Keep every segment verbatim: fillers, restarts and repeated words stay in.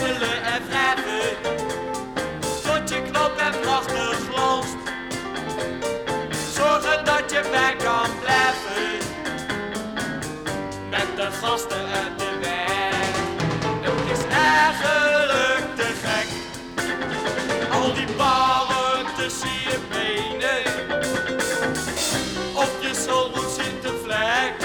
bettelen en wrijven, tot je knop en prachtig glanst. Zorgen dat je bij kan blijven, met de gasten uit de weg. Het is eigenlijk te gek, al die ballen tussen je benen, op je schoolbroek zit een vlek,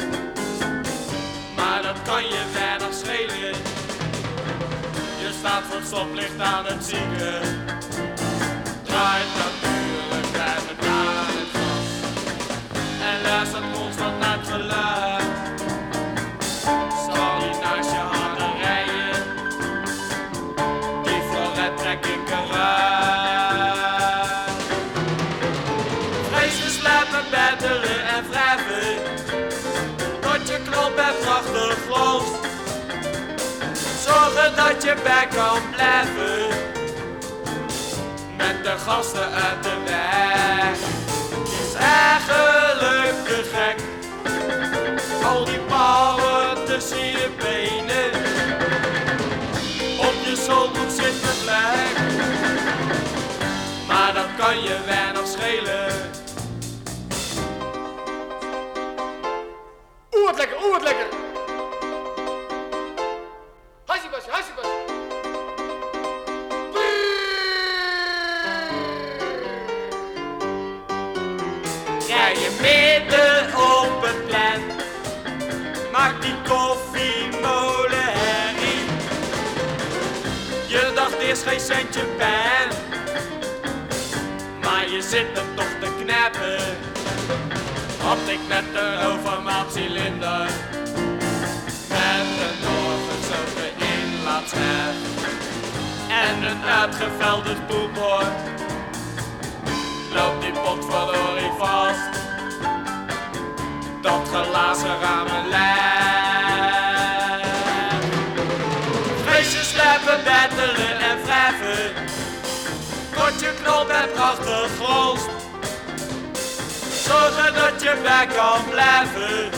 maar dat kan je weinig schelen. Je staat voor het stoplicht aan het zieken, draait natuurlijk bij het aan het gas en luistert constant naar het geluid. Zal je naast je harde rijden, die floret trek ik eruit. Vrezen, slijpen, bettelen en wrijven, tot je knop en prachtig glanst. Zorgen dat je bij kan blijven, met de gasten uit de weg. Het is eigenlijk te gek, al die ballen tussen je benen, op je schoolbroek zit een vlek, maar dat kan je weinig schelen. Oeh, wat lekker, oeh, wat lekker. Hassibasje, hassibasje. Rij je midden op het plein, maak die koffiemolen herrie. Je dacht eerst geen centje pijn, maar je zit hem toch te knappen. Had ik net een overmaatcilinder, met een doorgezogen inlaatschijf en een uitgevelde spoelbord, loopt die potverdorie vast. Dat glazen ramen lijf. Feestje, slijpen, bettelen en wrijven, tot je knop en prachtig glanst. Zorgen dat je bij kan blijven,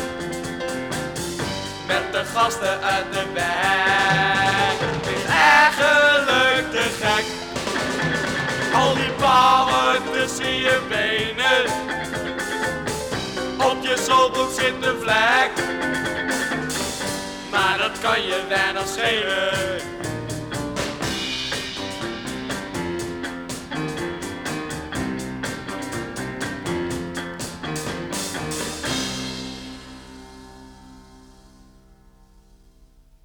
met de gasten uit de weg. Het is eigenlijk te gek, al die ballen tussen je benen, op je schoolbroek zit een vlek, maar dat kan je weinig schelen.